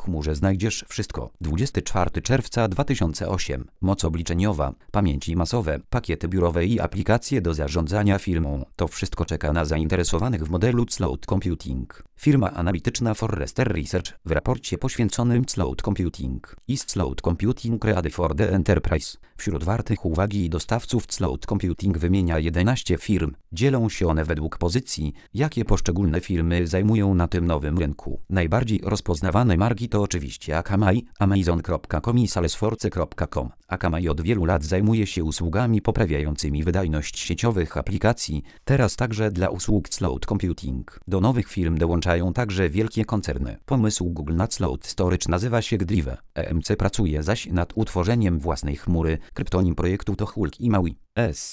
chmurze znajdziesz wszystko. 24 czerwca 2008. Moc obliczeniowa, pamięci masowe, pakiety biurowe i aplikacje do zarządzania firmą. To wszystko czeka na zainteresowanych w modelu Cloud Computing. Firma analityczna Forrester Research w raporcie poświęconym Cloud Computing is Cloud Computing ready for the enterprise. Wśród wartych uwagi dostawców Cloud Computing wymienia 11 firm. Dzielą się one według pozycji, jakie poszczególne firmy zajmują na tym nowym rynku. Najbardziej rozpoznawane marki to oczywiście Akamai, Amazon.com i Salesforce.com. Akamai od wielu lat zajmuje się usługami poprawiającymi wydajność sieciowych aplikacji, teraz także dla usług Cloud Computing. Do nowych firm dołączają także wielkie koncerny. Pomysł Google na Cloud Storage nazywa się Gdrive. EMC pracuje zaś nad utworzeniem własnej chmury. Kryptonim projektu to Hulk i Maui.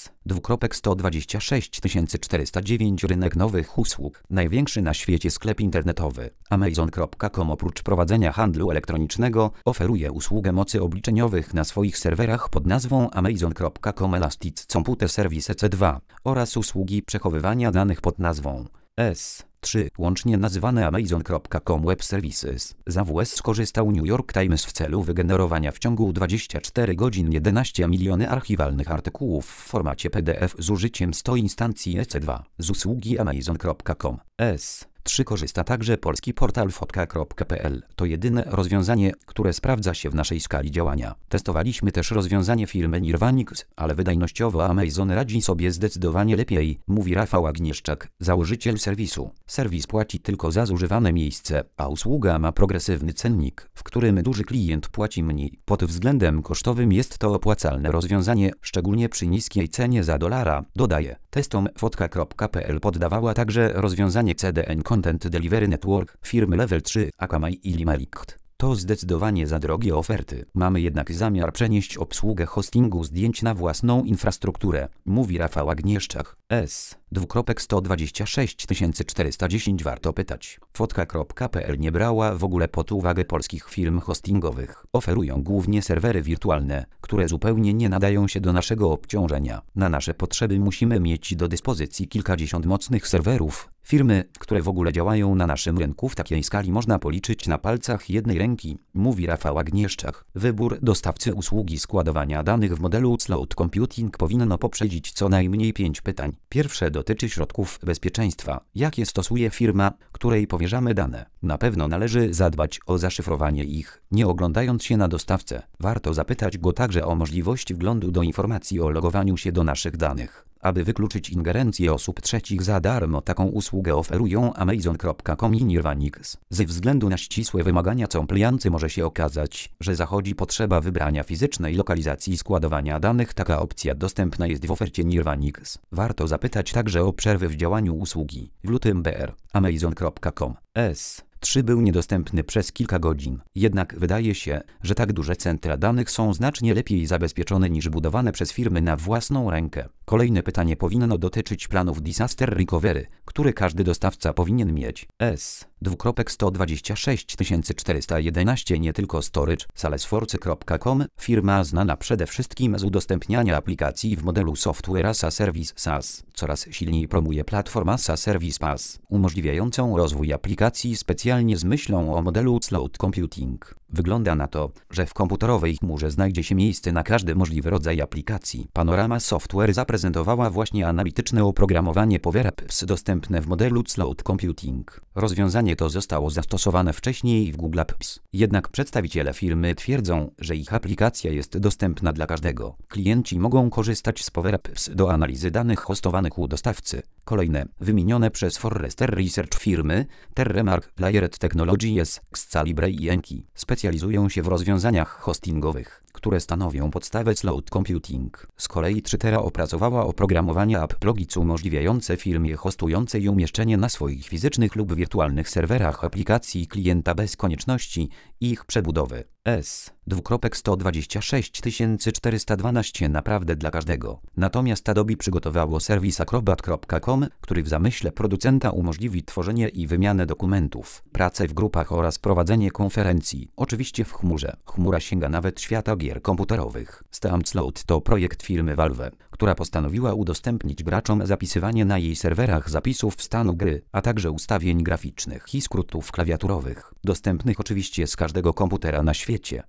S.126 409 Rynek nowych usług. Największy na świecie sklep internetowy. Amazon.com oprócz prowadzenia handlu elektronicznego oferuje usługę mocy obliczeniowych na swoich serwerach pod nazwą Amazon.com Elastic Computer Service EC2 oraz usługi przechowywania danych pod nazwą S3, łącznie nazywane Amazon.com Web Services. Z AWS skorzystał New York Times w celu wygenerowania w ciągu 24 godzin 11 miliony archiwalnych artykułów w formacie PDF z użyciem 100 instancji EC2. Z usługi Amazon.com S3 korzysta także polski portal fotka.pl. To jedyne rozwiązanie, które sprawdza się w naszej skali działania. Testowaliśmy też rozwiązanie firmy Nirvanix, ale wydajnościowo Amazon radzi sobie zdecydowanie lepiej, mówi Rafał Agnieszczak, założyciel serwisu. Serwis płaci tylko za zużywane miejsce, a usługa ma progresywny cennik, w którym duży klient płaci mniej. Pod względem kosztowym jest to opłacalne rozwiązanie, szczególnie przy niskiej cenie za $, dodaje. Testom fotka.pl poddawała także rozwiązanie CDN Content Delivery Network firmy Level 3, Akamai i Limelight. To zdecydowanie za drogie oferty. Mamy jednak zamiar przenieść obsługę hostingu zdjęć na własną infrastrukturę, mówi Rafał Agnieszczak. S.126 410 Warto pytać. Fotka.pl nie brała w ogóle pod uwagę polskich firm hostingowych. Oferują głównie serwery wirtualne, które zupełnie nie nadają się do naszego obciążenia. Na nasze potrzeby musimy mieć do dyspozycji kilkadziesiąt mocnych serwerów. Firmy, które w ogóle działają na naszym rynku w takiej skali można policzyć na palcach jednej ręki, mówi Rafał Agnieszczak. Wybór dostawcy usługi składowania danych w modelu Cloud Computing powinno poprzedzić co najmniej 5 pytań. Pierwsze dotyczy środków bezpieczeństwa. Jakie stosuje firma, której powierzamy dane? Na pewno należy zadbać o zaszyfrowanie ich, nie oglądając się na dostawcę. Warto zapytać go także o możliwość wglądu do informacji o logowaniu się do naszych danych. Aby wykluczyć ingerencję osób trzecich za darmo, taką usługę oferują Amazon.com i Nirvanix. Ze względu na ścisłe wymagania compliance może się okazać, że zachodzi potrzeba wybrania fizycznej lokalizacji składowania danych. Taka opcja dostępna jest w ofercie Nirvanix. Warto zapytać także o przerwy w działaniu usługi. W lutym br. Amazon.com S3 był niedostępny przez kilka godzin. Jednak wydaje się, że tak duże centra danych są znacznie lepiej zabezpieczone niż budowane przez firmy na własną rękę. Kolejne pytanie powinno dotyczyć planów Disaster Recovery, które każdy dostawca powinien mieć. S.126 411 Nie tylko storage. Salesforce.com, firma znana przede wszystkim z udostępniania aplikacji w modelu Software as a Service SaaS, coraz silniej promuje platformę as a Service PaaS, umożliwiającą rozwój aplikacji specjalnie z myślą o modelu Cloud Computing. Wygląda na to, że w komputerowej chmurze znajdzie się miejsce na każdy możliwy rodzaj aplikacji. Panorama Software zaprezentowała właśnie analityczne oprogramowanie Power Apps dostępne w modelu Cloud Computing. Rozwiązanie to zostało zastosowane wcześniej w Google Apps. Jednak przedstawiciele firmy twierdzą, że ich aplikacja jest dostępna dla każdego. Klienci mogą korzystać z Power Apps do analizy danych hostowanych u dostawcy. Kolejne, wymienione przez Forrester Research firmy Terremark, Layered Technologies, Xalibre i Enki specjalizują się w rozwiązaniach hostingowych, które stanowią podstawę Cloud Computing. Z kolei 3tera opracowała oprogramowanie AppLogits umożliwiające firmie hostującej umieszczenie na swoich fizycznych lub wirtualnych serwerach aplikacji klienta bez konieczności ich przebudowy. S. 126 412 naprawdę dla każdego. Natomiast Adobe przygotowało serwis acrobat.com, który w zamyśle producenta umożliwi tworzenie i wymianę dokumentów, pracę w grupach oraz prowadzenie konferencji, oczywiście w chmurze. Chmura sięga nawet świata gier komputerowych. Stampsload to projekt firmy Valve, która postanowiła udostępnić graczom zapisywanie na jej serwerach zapisów stanu gry, a także ustawień graficznych i skrótów klawiaturowych, dostępnych oczywiście z każdego komputera na świecie.